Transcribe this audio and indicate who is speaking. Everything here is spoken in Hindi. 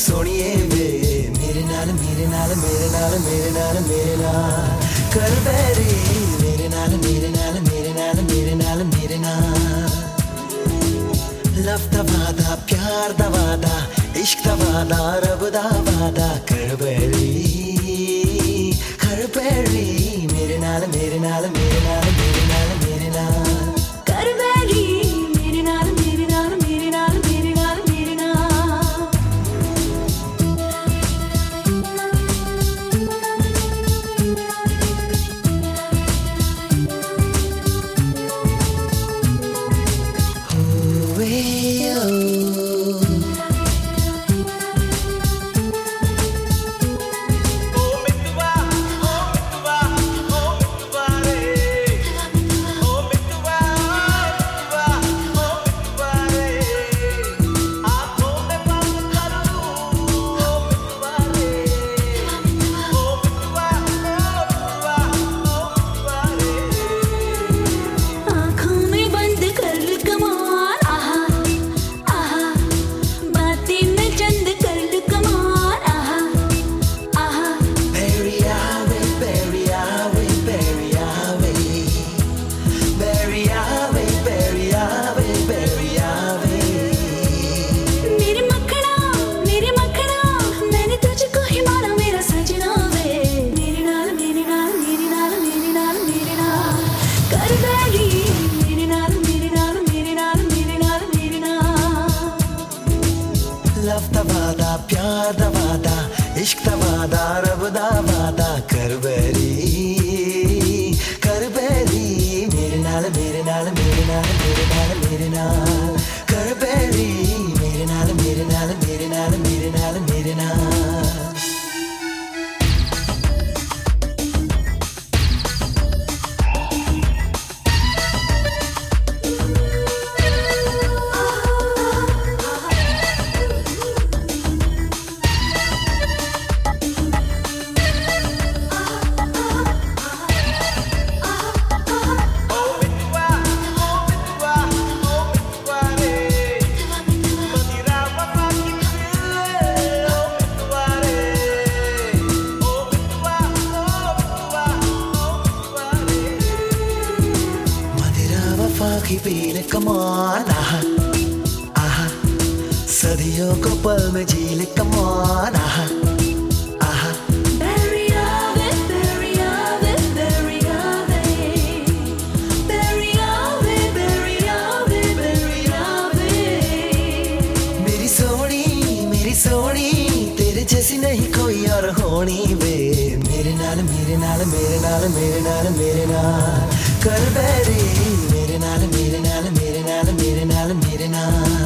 Speaker 1: सोनिए वे मेरे नाल मेरे नाल मेरे नाल मेरे नाल मेरे नाल कर बैरी मेरे नाल मेरे नाल मेरे नाल मेरे नाल मेरे नाल लव दा वादा प्यार दा वादा इश्क दा वादा रब दा वादा कर बैरी मेरे नाल मेरे नाल मेरे नाल मेरे नाल मेरे नाल
Speaker 2: कर बैरी मेरे नाल मेरे नाल मेरे नाल मेरे नाल मेरे नाल
Speaker 1: लव दा वादा प्यार दा वादा इश्क दा वादा रब दा वादा कर बैरी मेरे नाल मेरे नाल मेरे नाल मेरे नाल मेरे नाल कर बैरी मेरे नाल मेरे नाल मेरे नाल मेरे नाल मेरे नाल की पील कमान आहा सदियों को पल में झील कमान आहा
Speaker 2: Bury ave, bury ave, bury ave, bury ave, bury ave, bury ave.
Speaker 1: मेरी सोनी तेरे जैसी नहीं कोई और होनी वे मेरे नाल मेरे नाल मेरे नाल मेरे नाल मेरे नाल कर बैरी मेरे नाल मेरे नाल मेरे नाल मेरे नाल मेरे नाल